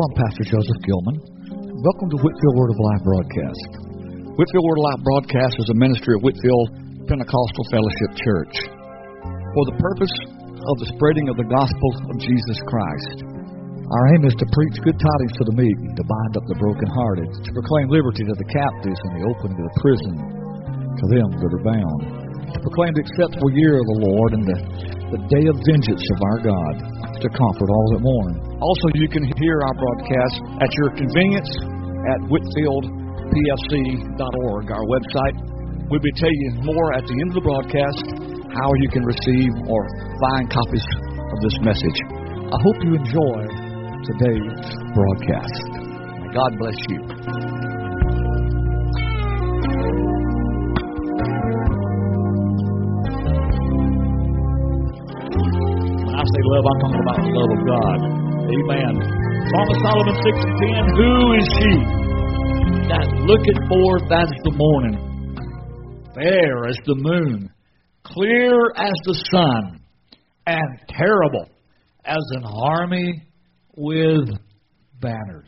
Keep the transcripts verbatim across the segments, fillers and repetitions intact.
I'm Pastor Joseph Gilman. Welcome to Whitfield Word of Life broadcast. Whitfield Word of Life broadcast is a ministry of Whitfield Pentecostal Fellowship Church for the purpose of the spreading of the gospel of Jesus Christ. Our aim is to preach good tidings to the meek, to bind up the brokenhearted, to proclaim liberty to the captives and the opening of the prison to them that are bound, to proclaim the acceptable year of the Lord and the, the day of vengeance of our God, to comfort all that mourn. Also, you can hear our broadcast at your convenience at whitfield p f c dot org, our website. We'll be telling you more at the end of the broadcast how you can receive or find copies of this message. I hope you enjoy today's broadcast. May God bless you. When I say love, I'm talking about the love of God. Amen. Song of Solomon six and ten. Who is she that looketh forth as the morning, fair as the moon, clear as the sun, and terrible as an army with banners?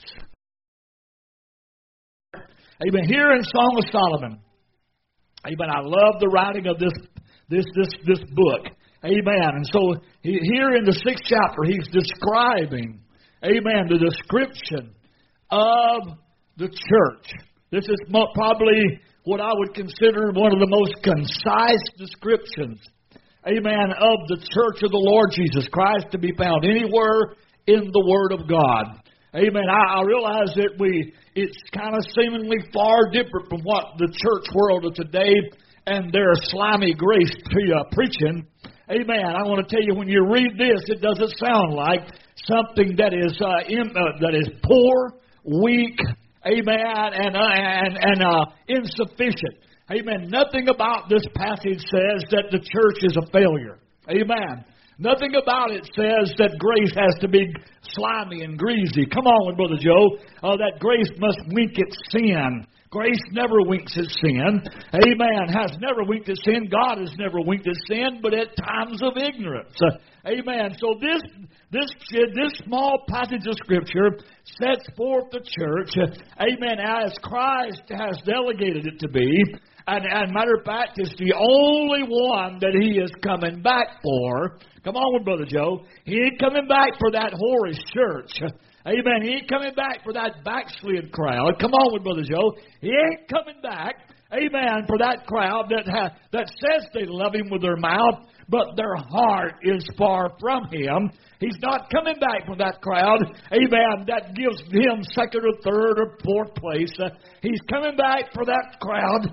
Amen. Here in Song of Solomon, amen, I love the writing of this this this this book. Amen. And so he, here in the sixth chapter, he's describing, amen, the description of the church. This is mo- probably what I would consider one of the most concise descriptions, amen, of the church of the Lord Jesus Christ to be found anywhere in the Word of God. Amen. I, I realize that we it's kind of seemingly far different from what the church world of today and their slimy grace uh, preaching. Amen. I want to tell you, when you read this, it doesn't sound like something that is uh, in, uh, that is poor, weak, amen, and uh, and and uh, insufficient. Amen. Nothing about this passage says that the church is a failure. Amen. Nothing about it says that grace has to be slimy and greasy. Come on, Brother Joe. Uh, that grace must wink at sin. Grace never winks at sin. Amen. Has never winked at sin. God has never winked at sin, but at times of ignorance. Uh, amen. So this this this small passage of Scripture sets forth the church, uh, amen, as Christ has delegated it to be. And, and matter of fact, it's the only one that He is coming back for. Come on, Brother Joe. He ain't coming back for that whorish church. Amen. He ain't coming back for that backslid crowd. Come on, Brother Joe. He ain't coming back, amen, for that crowd that ha- that says they love Him with their mouth, but their heart is far from Him. He's not coming back for that crowd, amen, that gives Him second or third or fourth place. Uh, he's coming back for that crowd,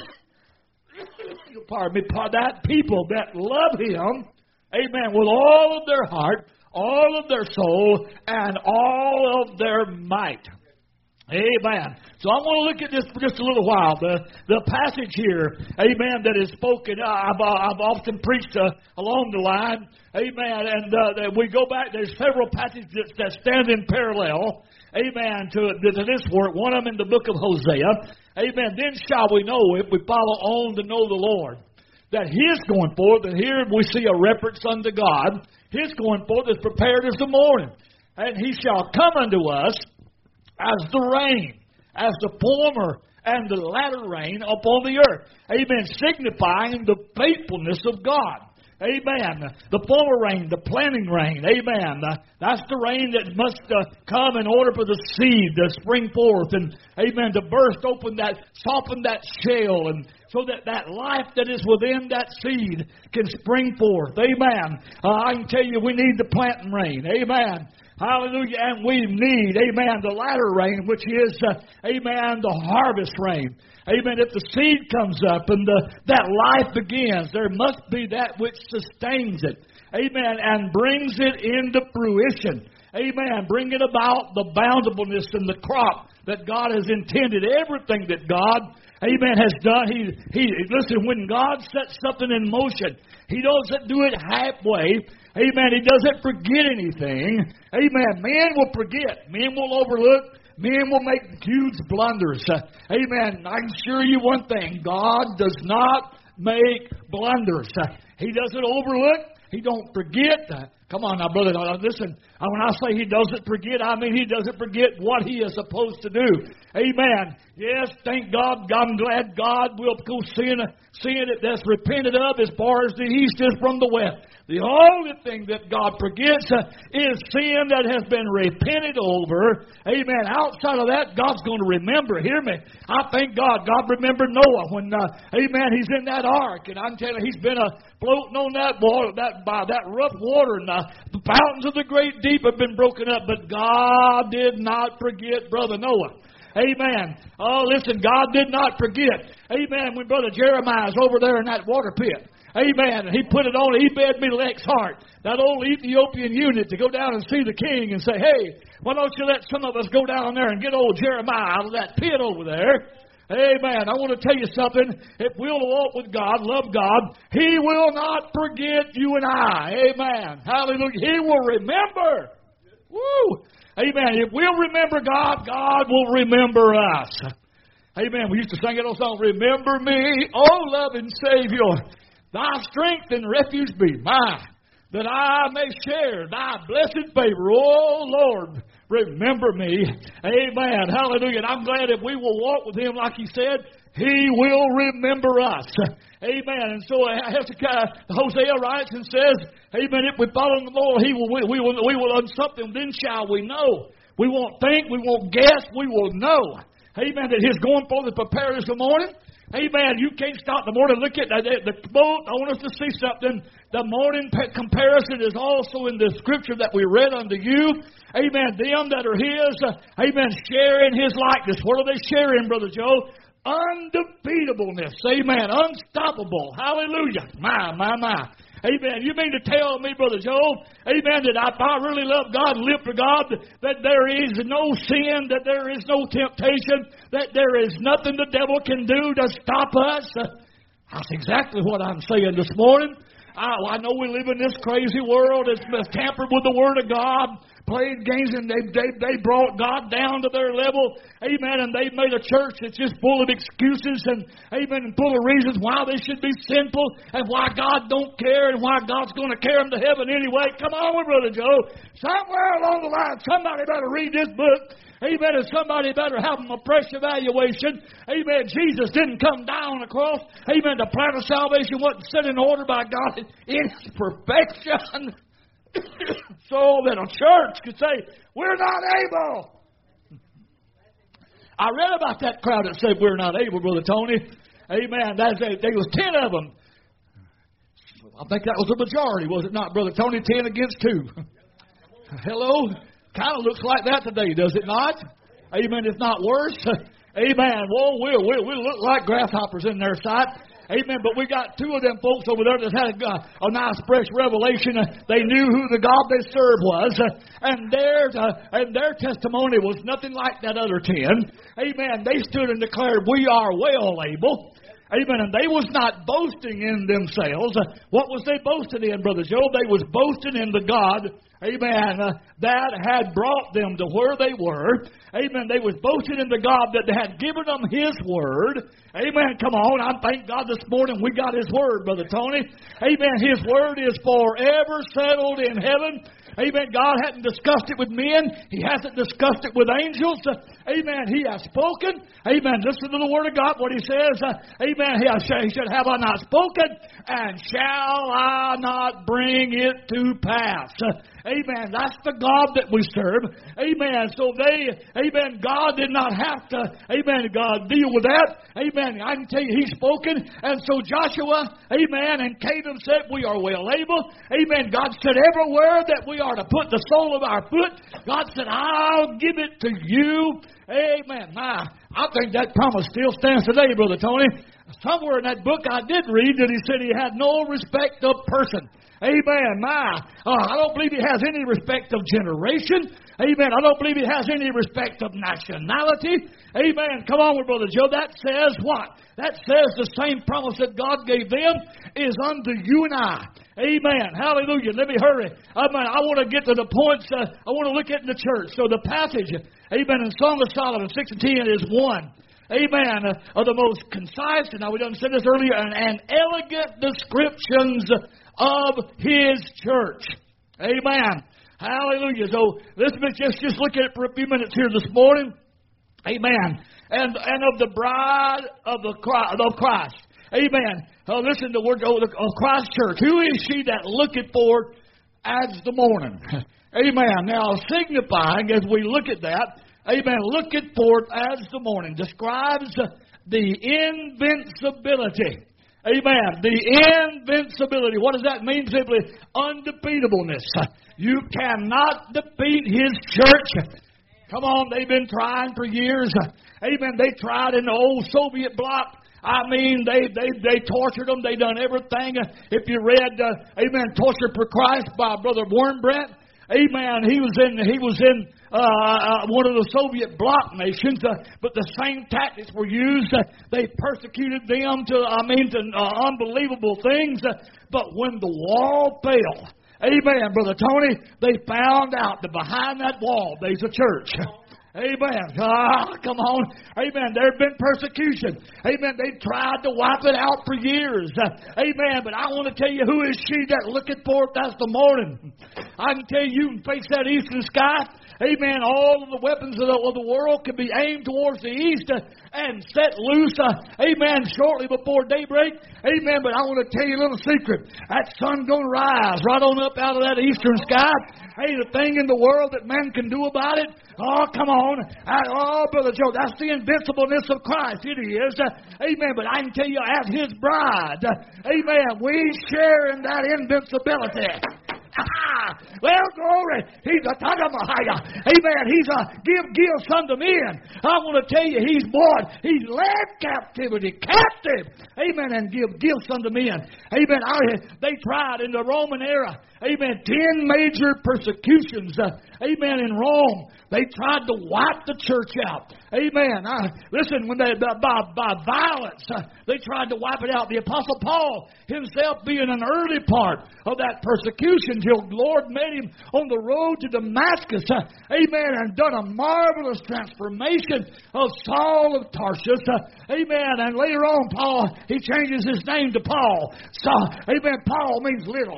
pardon me, for that people that love Him, amen, with all of their heart, all of their soul, and all of their might. Amen. So I'm going to look at this for just a little while. The the passage here, amen, that is spoken, uh, I've, uh, I've often preached uh, along the line, amen, and uh, we go back, there's several passages that, that stand in parallel, amen, to, to this work. One of them in the book of Hosea, amen. Then shall we know, if we follow on to know the Lord, that His going forth, and here we see a reference unto God. His going forth is prepared as the morning, and He shall come unto us as the rain, as the former and the latter rain upon the earth. Amen. Signifying the faithfulness of God. Amen. The former rain, the planting rain. Amen. That's the rain that must uh, come in order for the seed to spring forth and, amen, to burst open that, soften that shell, and so that that life that is within that seed can spring forth. Amen. Uh, I can tell you, we need the planting rain. Amen. Hallelujah. And we need, amen, the latter rain, which is, uh, amen, the harvest rain. Amen. If the seed comes up and the, that life begins, there must be that which sustains it. Amen. And brings it into fruition. Amen. Bringing about the bountifulness and the crop that God has intended. Everything that God, amen, has done. He, he, listen, when God sets something in motion, He doesn't do it halfway. Amen. He doesn't forget anything. Amen. Men will forget. Men will overlook. Men will make huge blunders. Uh, amen. I can assure you one thing. God does not make blunders. Uh, he doesn't overlook. He don't forget. Uh, Come on now, brother. Listen, when I say He doesn't forget, I mean He doesn't forget what He is supposed to do. Amen. Yes, thank God. I'm glad God will go seeing, seeing it that's repented of as far as the east is from the west. The only thing that God forgets uh, is sin that has been repented over. Amen. Outside of that, God's going to remember. Hear me. I thank God. God remembered Noah when, uh, amen, he's in that ark. And I'm telling you, he's been uh, floating on that water, that by that rough water. And uh, the fountains of the great deep have been broken up. But God did not forget Brother Noah. Amen. Oh, listen, God did not forget. Amen. When Brother Jeremiah is over there in that water pit. Amen. And he put it on, he bade me Lex Hart, that old Ethiopian eunuch, to go down and see the king and say, hey, why don't you let some of us go down there and get old Jeremiah out of that pit over there? Amen. I want to tell you something. If we'll walk with God, love God, He will not forget you and I. Amen. Hallelujah. He will remember. Woo. Amen. If we'll remember God, God will remember us. Amen. We used to sing that old song, Remember Me, O loving Savior. Thy strength and refuge be mine, that I may share thy blessed favor. Oh, Lord, remember me. Amen. Hallelujah. And I'm glad if we will walk with Him like He said, He will remember us. Amen. And so Hezekiah, Hosea writes and says, amen, if we follow the Lord, He will, we, we will, we will learn something, then shall we know. We won't think, we won't guess, we will know. Amen. That His going forth to prepare us the morning. Amen. You can't stop the morning. Look at the, the boat. I want us to see something. The morning comparison is also in the scripture that we read unto you. Amen. Them that are His, uh, amen, sharing His likeness. What are they sharing, Brother Joe? Undefeatableness. Amen. Unstoppable. Hallelujah. My, my, my. Amen. You mean to tell me, Brother Joe, amen, that if I really love God and live for God, that there is no sin, that there is no temptation, that there is nothing the devil can do to stop us? That's exactly what I'm saying this morning. I, I know we live in this crazy world. It's tampered with the Word of God, played games, and they, they, they brought God down to their level. Amen. And they've made a church that's just full of excuses and, amen, and full of reasons why they should be sinful and why God don't care and why God's going to carry them to heaven anyway. Come on, Brother Joe. Somewhere along the line, somebody better read this book. Amen. And somebody better have a fresh evaluation. Amen. Jesus didn't come down on the cross. Amen. The plan of salvation wasn't set in order by God in its perfection. So that a church could say, we're not able. I read about that crowd that said we're not able, Brother Tony. Amen. That's a, there was ten of them. I think that was the majority, was it not, Brother Tony? Ten against two. Hello? Kind of looks like that today, does it not? Amen. If not worse. Amen. Well, we'll, we'll, we'll look like grasshoppers in their sight. Amen. But we got two of them folks over there that had a, a nice fresh revelation. They knew who the God they served was. And their, uh, and their testimony was nothing like that other ten. Amen. They stood and declared, we are well able. Amen. And they was not boasting in themselves. What was they boasting in, Brother Joe? They was boasting in the God, amen, uh, that had brought them to where they were. Amen. They was boasting in the God that had given them His Word. Amen. Come on. I thank God this morning we got His Word, Brother Tony. Amen. His Word is forever settled in heaven. Amen. God hadn't discussed it with men. He hasn't discussed it with angels. Uh, amen. He has spoken. Amen. Listen to the Word of God, what He says. Uh, amen. He, has, he said, have I not spoken? And shall I not bring it to pass? Uh, Amen. That's the God that we serve. Amen. So they, amen, God did not have to, amen, God deal with that. Amen. I can tell you, He's spoken. And so Joshua, amen, and Caleb said, we are well able. Amen. God said, everywhere that we are to put the sole of our foot, God said, I'll give it to you. Amen. My, I think that promise still stands today, Brother Tony. Somewhere in that book I did read that He said He had no respect of person. Amen. My, uh, I don't believe He has any respect of generation. Amen. I don't believe He has any respect of nationality. Amen. Come on, Brother Joe. That says what? That says the same promise that God gave them is unto you and I. Amen. Hallelujah. Let me hurry. Amen. I want to get to the points. Uh, I want to look at in the church. So the passage, amen, in Song of Solomon six and ten is one. Amen. Uh, of the most concise, and now we done said this earlier, and, and elegant descriptions of His church. Amen. Hallelujah. So let's just, just look at it for a few minutes here this morning. Amen. And and of the bride of the of Christ. Amen. Uh, listen to the word of Christ Church. Who is she that looketh for as the morning? Amen. Now, signifying as we look at that, amen, looketh for as the morning describes the invincibility. Amen. The invincibility. What does that mean? Simply undefeatableness. You cannot defeat His church. Come on, they've been trying for years. Amen. They tried in the old Soviet bloc. I mean, they they they tortured them. They done everything. If you read, uh, Amen, Torture for Christ by Brother Warren Brent, Amen, he was in he was in uh, uh, one of the Soviet bloc nations, uh, but the same tactics were used. Uh, they persecuted them to, I mean, to uh, unbelievable things. Uh, but when the wall fell, amen, Brother Tony, they found out that behind that wall there's a church. Amen. Ah, come on. Amen. There have been persecution. Amen. They tried to wipe it out for years. Uh, amen. But I want to tell you, who is she that looketh forth as the morning? I can tell you, you can face that eastern sky. Amen. All of the weapons of the, of the world can be aimed towards the east uh, and set loose. Uh, amen. Shortly before daybreak. Amen. But I want to tell you a little secret. That sun's going to rise right on up out of that eastern sky. Hey, the thing in the world that man can do about it. Oh, come on. I, oh, Brother Joe, that's the invincibleness of Christ. It is. Uh, amen. But I can tell you, as His bride, uh, amen, we share in that invincibility. Ah, well, glory. He's a Tagamahaya. Amen. He's a give gifts unto men. I want to tell you, He's bought. He's led captivity captive. Amen. And give gifts unto men. Amen. I, they tried in the Roman era. Amen. Ten major persecutions. Uh, amen. In Rome, they tried to wipe the church out. Amen. Uh, listen, when they by by violence, uh, they tried to wipe it out. The Apostle Paul himself being an early part of that persecution, till the Lord met him on the road to Damascus. Uh, amen. And done a marvelous transformation of Saul of Tarsus. Uh, amen. And later on, Paul, he changes his name to Paul. So, amen. Paul means little.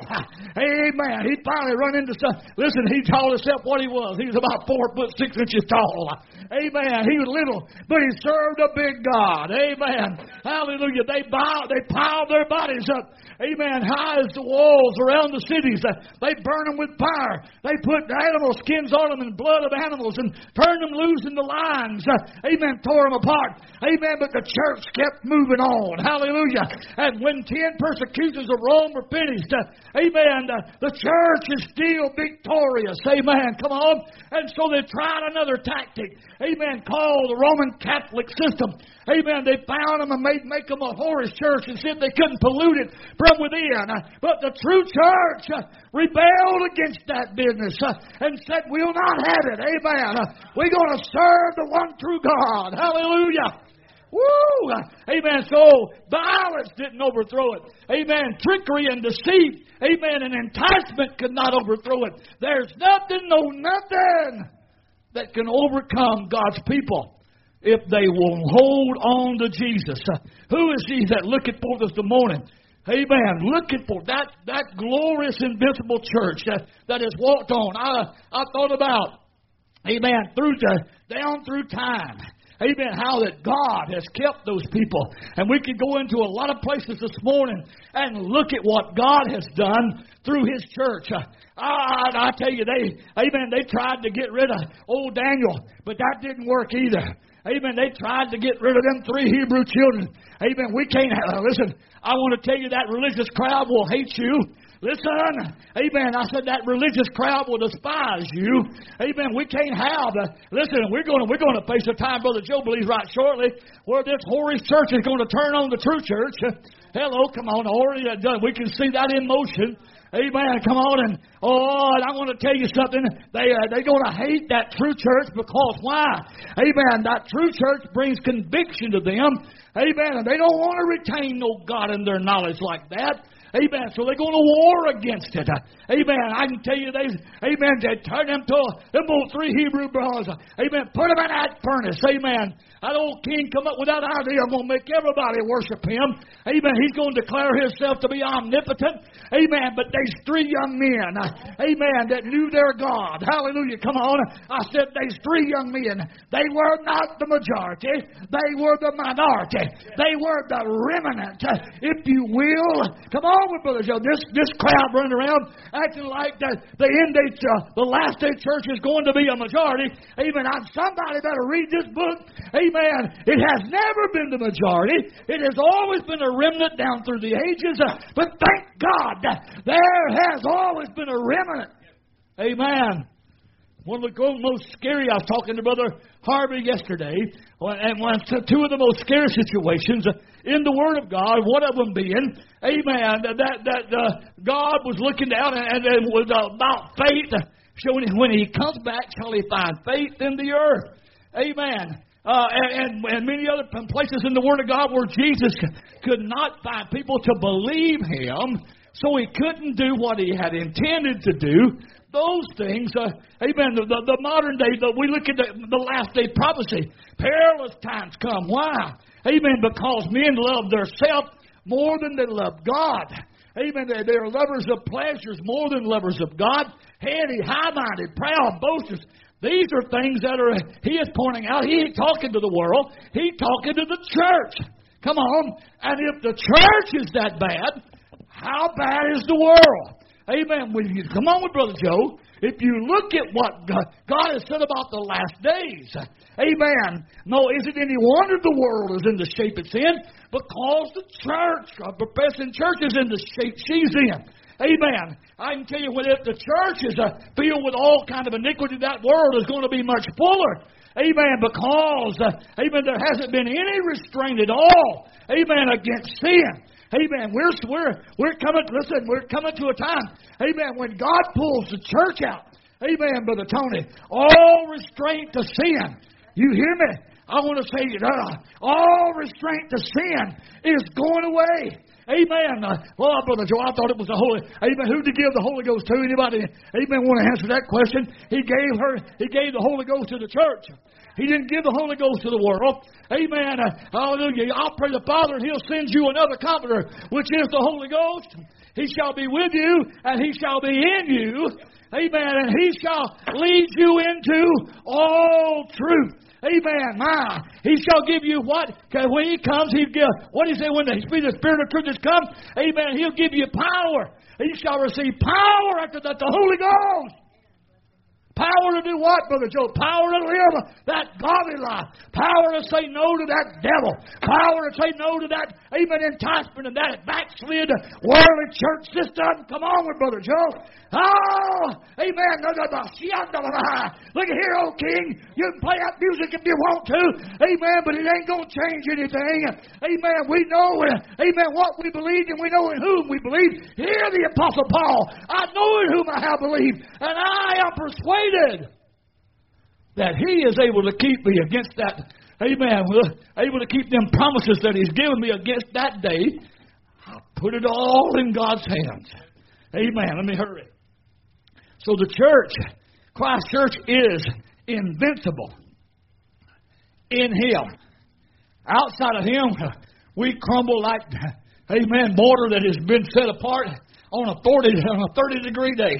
Amen. He finally run into some. Listen, he told himself what he was. He was about four foot six inches tall. Amen. He was little, but he served a big God. Amen. Hallelujah. They bow, they piled their bodies up. Amen. High as the walls around the cities. They burn them with fire. They put animal skins on them and blood of animals and turned them loose in the lines. Amen. Tore them apart. Amen. But the church kept moving on. Hallelujah. And when ten persecutions of Rome were finished, amen, the church is still victorious. Amen. Come on. And so they tried another tactic. Amen. Called the Roman Catholic system. Amen. They found them and made make them a whorish church and said they couldn't pollute it from within. But the true church rebelled against that business and said, we'll not have it. Amen. We're going to serve the one true God. Hallelujah. Woo! Amen. So violence didn't overthrow it. Amen. Trickery and deceit. Amen. And enticement could not overthrow it. There's nothing, no nothing that can overcome God's people if they will hold on to Jesus. Uh, who is He that looketh forth this morning? Amen. Looking for that that glorious, invincible church that, that has walked on. I I thought about, amen, through the, down through time. Amen. How that God has kept those people. And we could go into a lot of places this morning and look at what God has done through His church. Uh, I, I tell you, they, amen, they tried to get rid of old Daniel, but that didn't work either. Amen. They tried to get rid of them three Hebrew children. Amen. We can't have, listen, I want to tell you that religious crowd will hate you. Listen. Amen. I said that religious crowd will despise you. Amen. We can't have the, listen, we're going to, we're going to face a time, Brother Joe believes right shortly, where this whorish church is going to turn on the true church. Hello, come on, already done. We can see that in motion. Amen. Come on, and oh, and I want to tell you something. They uh, they're going to hate that true church because why? Amen. That true church brings conviction to them. Amen. And they don't want to retain no God in their knowledge like that. Amen. So they're going to war against it. Amen. I can tell you, they, amen, they turn them to them old three Hebrew brothers. Amen. Put them in that furnace. Amen. That old king come up with that idea. I'm going to make everybody worship him. Amen. He's going to declare himself to be omnipotent. Amen. But there's three young men. Amen. That knew their God. Hallelujah. Come on. I said there's three young men. They were not the majority. They were the minority. They were the remnant, if you will. Come on with Brother Joe. This this crowd running around acting like the, the end day, uh, the last day church is going to be a majority. Amen. I'm, somebody better read this book. Amen. It has never been the majority. It has always been a remnant down through the ages. Uh, but thank God, there has always been a remnant. Amen. One of the most scary, I was talking to Brother Harvey yesterday, and one, two of the most scary situations in the Word of God, one of them being, amen, that that uh, God was looking down and, and it was about faith, showing when He comes back, shall He find faith in the earth. Amen. Uh, and, and many other places in the Word of God where Jesus could not find people to believe Him, so He couldn't do what He had intended to do. Those things, uh, amen, the, the, the modern day, the, we look at the, the last day prophecy. Perilous times come. Why? Amen, because men love their self more than they love God. Amen, they, they're lovers of pleasures more than lovers of God. Heady, high-minded, proud, boasters. These are things that are, he is pointing out. He ain't talking to the world. He's talking to the church. Come on. And if the church is that bad, how bad is the world? Amen. Come on with Brother Joe. If you look at what God has said about the last days, amen. No, is it any wonder the world is in the shape it's in? Because the church, a professing church, is in the shape she's in. Amen. I can tell you, when if the church is uh, filled with all kind of iniquity, that world is going to be much fuller. Amen. Because, uh, amen, there hasn't been any restraint at all. Amen. Against sin. Amen. We're we're we're coming. Listen, we're coming to a time. Amen. When God pulls the church out. Amen, Brother Tony. All restraint to sin. You hear me? I want to say, uh, all restraint to sin is going away. Amen. Uh, well, Brother Joe, I thought it was the Holy. Amen. Who did he give the Holy Ghost to? Anybody? Amen. Want to answer that question? He gave her. He gave the Holy Ghost to the church. He didn't give the Holy Ghost to the world. Amen. Uh, hallelujah. I'll pray the Father, and He'll send you another Comforter, which is the Holy Ghost. He shall be with you, and He shall be in you. Amen. And He shall lead you into all truth. Amen. My, He shall give you what? Because when He comes, He'll give. What He say when the Spirit of truth has come? Amen. He'll give you power. You shall receive power after that, the Holy Ghost. Power to do what, Brother Joe? Power to live that godly life. Power to say no to that devil. Power to say no to that, amen, enticement and that backslid worldly church system. Come on with Brother Joe. Oh, amen. Look at here, old king. You can play that music if you want to. Amen, but it ain't going to change anything. Amen. We know, amen, what we believe, and we know in whom we believe. Hear the Apostle Paul. I know in whom I have believed, and I am persuaded that He is able to keep me against that. Amen. Able to keep them promises that He's given me against that day. I put it all in God's hands. Amen. Let me hurry. So the church, Christ Church, is invincible in Him. Outside of Him, we crumble like, amen, mortar that has been set apart on a forty, on a thirty degree day.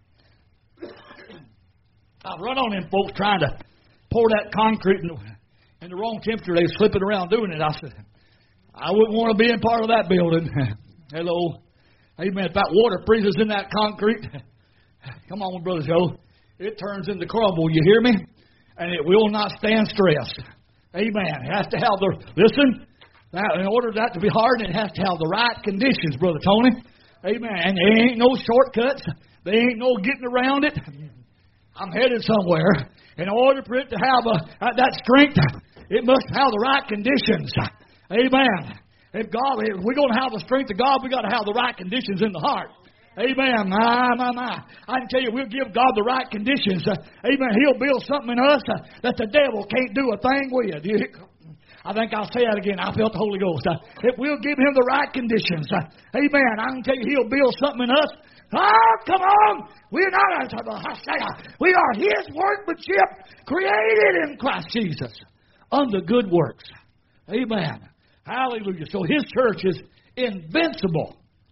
I've run on them folks trying to pour that concrete in the, in the wrong temperature. They're slipping around doing it. I said, I wouldn't want to be in part of that building. Hello. Amen. If that water freezes in that concrete, come on, Brother Joe, it turns into crumble. You hear me? And it will not stand stress. Amen. It has to have the, listen, now, in order for that to be hard, it has to have the right conditions, Brother Tony. Amen. And there ain't no shortcuts. There ain't no getting around it. I'm headed somewhere. In order for it to have a, that strength, it must have the right conditions. Amen. If God, if we're going to have the strength of God, we've got to have the right conditions in the heart. Amen. My, my, my. I can tell you, we'll give God the right conditions. Uh, amen. He'll build something in us uh, that the devil can't do a thing with. You, I think I'll say that again. I felt the Holy Ghost. Uh, if we'll give him the right conditions, uh, amen, I can tell you he'll build something in us. Oh, come on. We're not a We are his workmanship created in Christ Jesus unto good works. Amen. Hallelujah. So his church is invincible.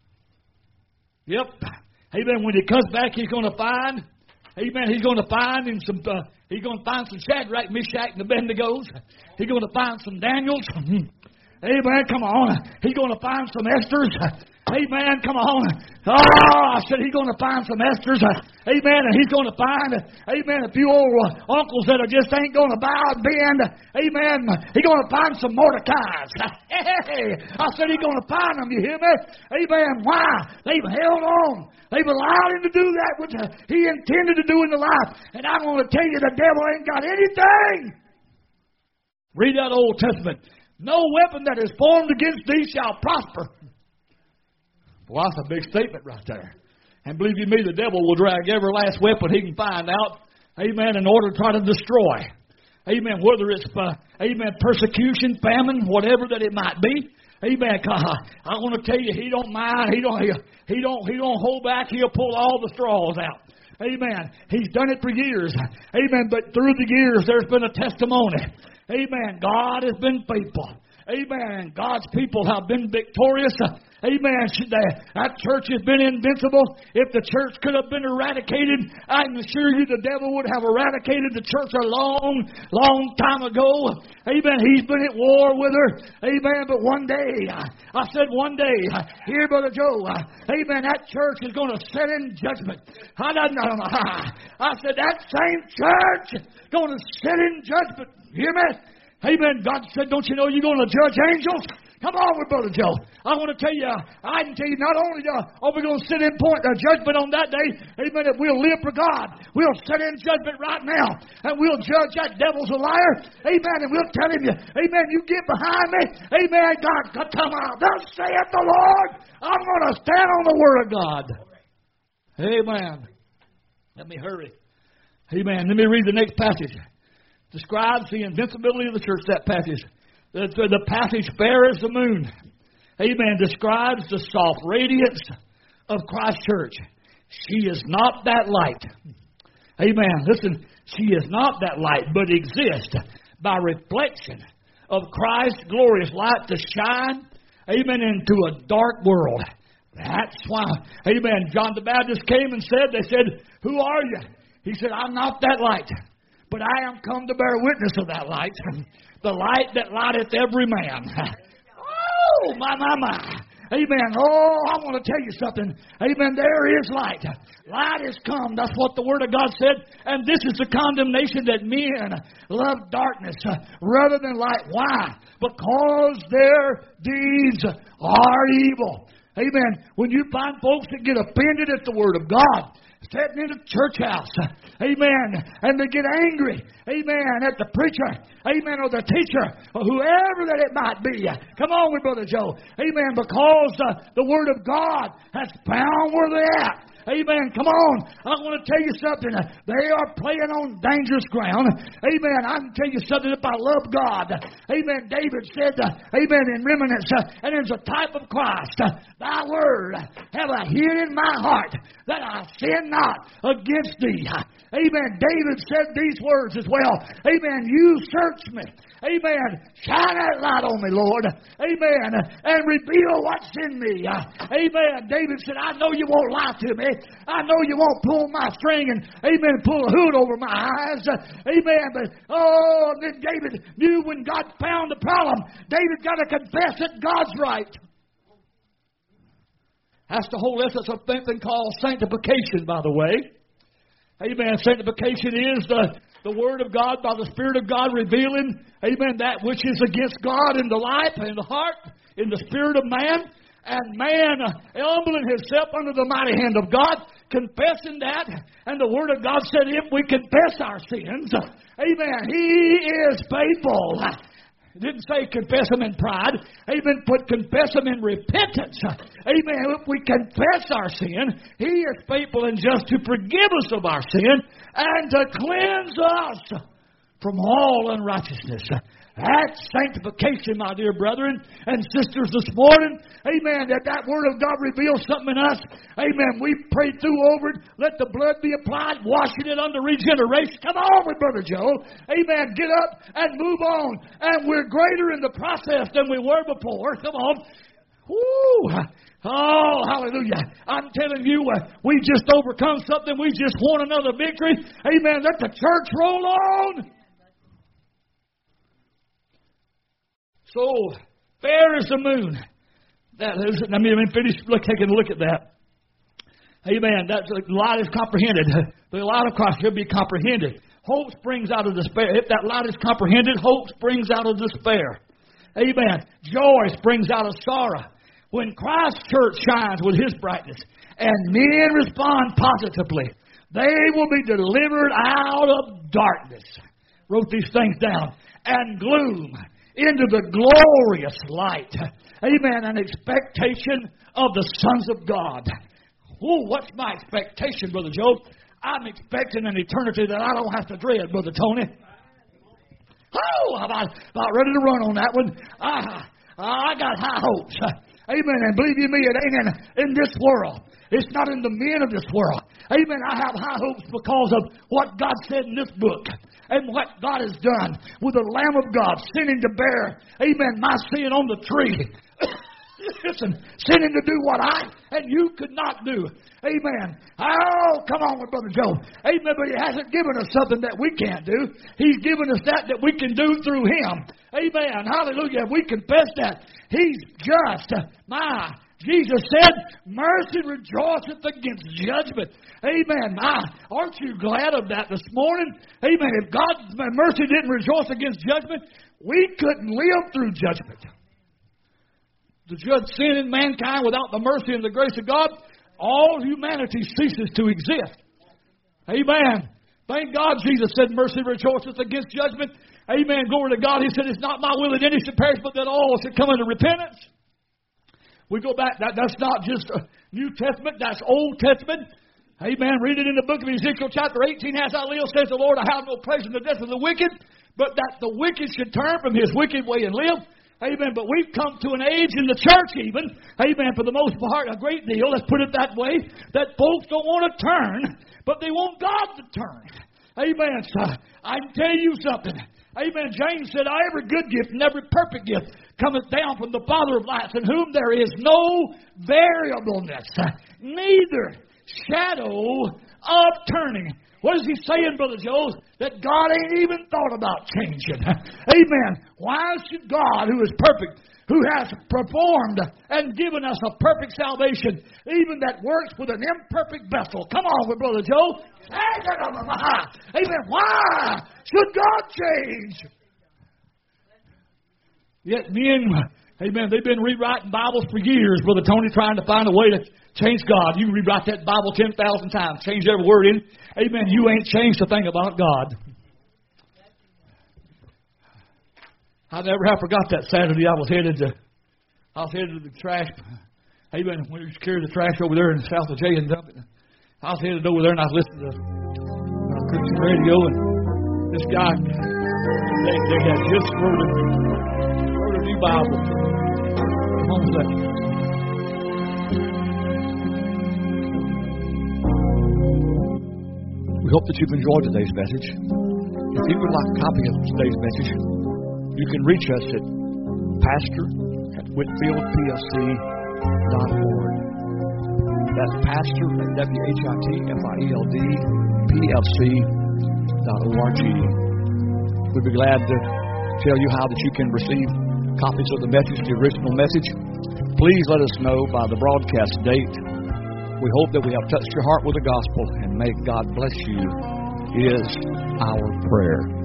Yep. Amen. When he comes back, he's going to find, amen, he's going to find him some, uh, he's going to find some Shadrach, Meshach, and Abednego's. He's going to find some Daniels. Amen. Come on. He's going to find some Esthers. Amen. Come on. Oh, I said he's going to find some Esthers. Amen. And he's going to find, amen, a few old uncles that are just ain't going to bow and bend. Amen. He's going to find some Mordecai's. Hey, I said he's going to find them. You hear me? Amen. Why? They've held on. They've allowed him to do that which he intended to do in the life. And I'm going to tell you, the devil ain't got anything. Read that Old Testament. No weapon that is formed against thee shall prosper. Well, that's a big statement right there. And believe you me, the devil will drag every last weapon he can find out, amen, in order to try to destroy. Amen. Whether it's, uh, amen, persecution, famine, whatever that it might be. Amen. I want to tell you, he don't mind. He don't, he, he don't, he don't hold back. He'll pull all the straws out. Amen. He's done it for years. Amen. But through the years, there's been a testimony. Amen. God has been faithful. Amen. God's people have been victorious. Amen. That church has been invincible. If the church could have been eradicated, I can assure you the devil would have eradicated the church a long, long time ago. Amen. He's been at war with her. Amen. But one day, I said one day, here, Brother Joe, amen, that church is going to sit in judgment. I said that same church is going to sit in judgment. Hear me? Amen. God said, don't you know you're going to judge angels? Come on with Brother Joe. I want to tell you, I can tell you, not only are we going to sit in point of judgment on that day, amen, if we'll live for God, we'll sit in judgment right now, and we'll judge that devil's a liar, amen, and we'll tell him, amen, you get behind me, amen, God, come on, thus saith the Lord, I'm going to stand on the word of God. Amen. Let me hurry. Amen. Let me read the next passage. Describes the invincibility of the church, that passage. The, the passage fair as the moon. Amen. Describes the soft radiance of Christ's church. She is not that light. Amen. Listen, she is not that light, but exists by reflection of Christ's glorious light to shine, amen, into a dark world. That's why, amen, John the Baptist came and said, they said, who are you? He said, I'm not that light, but I am come to bear witness of that light. The light that lighteth every man. Oh, my, my, my. Amen. Oh, I want to tell you something. Amen. There is light. Light is come. That's what the Word of God said. And this is the condemnation that men love darkness rather than light. Why? Because their deeds are evil. Amen. When you find folks that get offended at the Word of God, stepping into the church house, amen, and they get angry, amen, at the preacher, amen, or the teacher, or whoever that it might be. Come on with Brother Joe, amen, because uh, the Word of God has found where they're at. Amen. Come on. I want to tell you something. They are playing on dangerous ground. Amen. I can tell you something. If I love God, amen, David said, uh, amen, in remnants, uh, and as a type of Christ, uh, thy word have I hid in my heart that I sin not against thee. Amen. David said these words as well. Amen. You search me. Amen. Shine that light on me, Lord. Amen. And reveal what's in me. Amen. David said, I know you won't lie to me. I know you won't pull my string and, amen, pull a hood over my eyes. Amen. But, oh, then David knew when God found the problem, David got to confess that God's right. That's the whole essence of something called sanctification, by the way. Amen. Sanctification is the, the Word of God by the Spirit of God revealing, amen, that which is against God in the life, in the heart, in the spirit of man. And man uh, humbling himself under the mighty hand of God, confessing that. And the Word of God said if we confess our sins, uh, amen, He is faithful. It didn't say confess them in pride. Amen. But confess them in repentance. Amen. If we confess our sin, He is faithful and just to forgive us of our sin and to cleanse us from all unrighteousness. That's sanctification, my dear brethren and sisters, this morning. Amen. That that Word of God reveals something in us. Amen. We prayed through over it. Let the blood be applied, washing it under regeneration. Come on with Brother Joe. Amen. Get up and move on. And we're greater in the process than we were before. Come on. Woo! Oh, hallelujah. I'm telling you, uh, we just overcome something. We just won another victory. Amen. Let the church roll on. So, fair as the moon. That is, I mean, I'm finished look, taking a look at that. Amen. That's the light is comprehended. The light of Christ should be comprehended. Hope springs out of despair. If that light is comprehended, hope springs out of despair. Amen. Joy springs out of sorrow. When Christ's church shines with His brightness and men respond positively, they will be delivered out of darkness. Wrote these things down. And gloom into the glorious light. Amen. An expectation of the sons of God. Oh, what's my expectation, Brother Joe? I'm expecting an eternity that I don't have to dread, Brother Tony. Oh, I'm about, about ready to run on that one. I, I got high hopes. Amen. And believe you me, it ain't in, in this world. It's not in the men of this world. Amen. I have high hopes because of what God said in this book. And what God has done with the Lamb of God sending to bear, amen, my sin on the tree. Listen, sending to do what I and you could not do. Amen. Oh, come on with Brother Joe. Amen. But He hasn't given us something that we can't do. He's given us that that we can do through Him. Amen. Hallelujah. If we confess that, He's just. My Jesus said, mercy rejoiceth against judgment. Amen. My, aren't you glad of that this morning? Amen. If God's mercy didn't rejoice against judgment, we couldn't live through judgment. To judge sin in mankind without the mercy and the grace of God, all humanity ceases to exist. Amen. Thank God Jesus said, mercy rejoiceth against judgment. Amen. Glory to God. He said, it's not my will that any should perish, but that all should come into repentance. We go back, that, that's not just a New Testament, that's Old Testament. Amen. Read it in the book of Ezekiel chapter eighteen. As I live, says the Lord, I have no pleasure in the death of the wicked, but that the wicked should turn from his wicked way and live. Amen. But we've come to an age in the church even, amen, for the most part, a great deal, let's put it that way, that folks don't want to turn, but they want God to turn. Amen. So I can tell you something. Amen. James said, every good gift and every perfect gift cometh down from the Father of lights, in whom there is no variableness, neither shadow of turning. What is he saying, Brother Joe? That God ain't even thought about changing. Amen. Why should God, who is perfect, who has performed and given us a perfect salvation, even that works with an imperfect vessel? Come on with Brother Joe. Amen. Why should God change? Yet men, amen, they've been rewriting Bibles for years, Brother Tony, trying to find a way to change God. You can rewrite that Bible ten thousand times, change every word in it. Amen. You ain't changed a thing about God. I never have forgot that Saturday. I was headed to, I was headed to the trash. Amen. We used to carry the trash over there in the south of Jay and dump it. I was headed over there and I was listening to uh, Christian radio, and this guy, they, they had just wrote a, wrote a new Bible. Hold on a second. We hope that you've enjoyed today's message. If you would like a copy of today's message, you can reach us at pastor at whitfield p l c dot org. That's pastor at W H I T F I E L D P L C dot O R G. We'd be glad to tell you how that you can receive copies of the message, the original message. Please let us know by the broadcast date. We hope that we have touched your heart with the gospel, and may God bless you is our prayer.